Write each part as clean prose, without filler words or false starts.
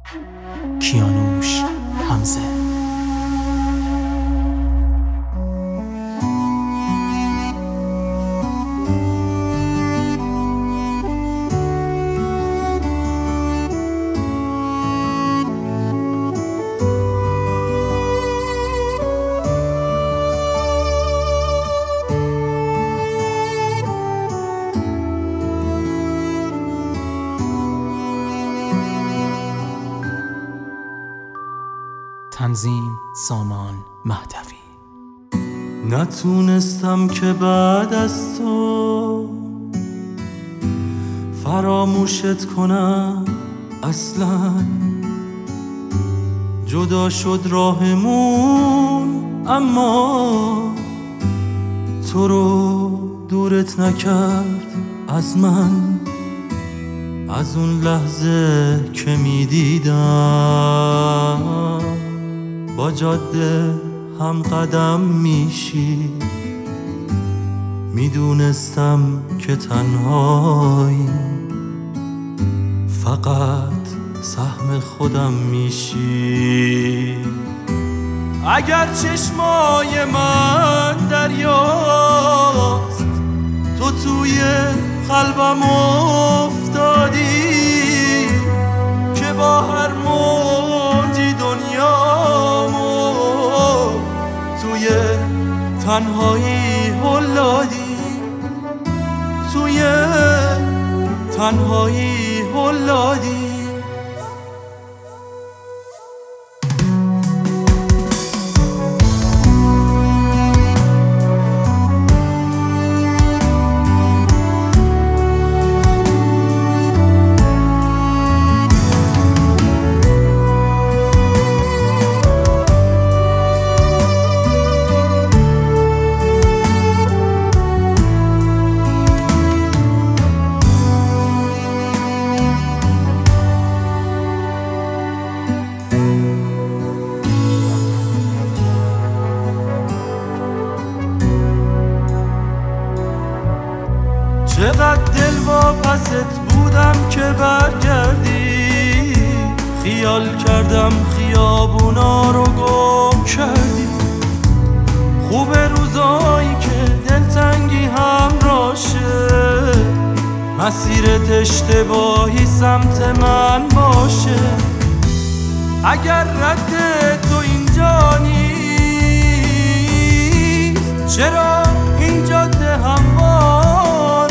کیانوش حمزه. تنظیم سامان مهدوی. نتونستم که بعد از تو فراموشت کنم اصلا. جدا شد راهمون اما تو رو دورت نکرد از من. از اون لحظه که میدیدم با جاده هم قدم میشی، میدونستم که تنهایی فقط سهم خودم میشی. اگر چشمای من دریاست تو توی قلبم افتادی که با هر موجی دنیامو توی تنهایی هلادی، توی تنهایی هلادی. چقدر دلواپست بودم که برگردی، خیال کردم خیابونا رو گم کردی. خوب روزایی که دلتنگی همراشه، مسیرت اشتباهی سمت من باشه. اگر رد تو اینجا نیست چرا این جاده همواره؟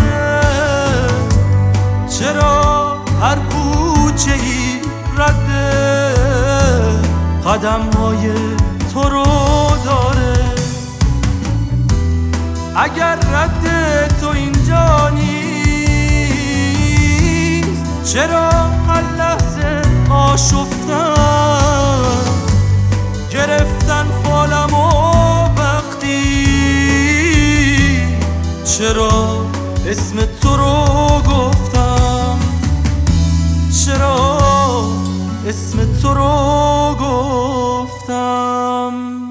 چرا هر کوچه ای رد قدم های تو رو داره؟ اگر رد تو اینجا نیست چرا هر لحظه آشفتن گرفتن فالم و وقتی؟ چرا اسم تو رو گفتم؟ چرا اسم تو رو گفتم؟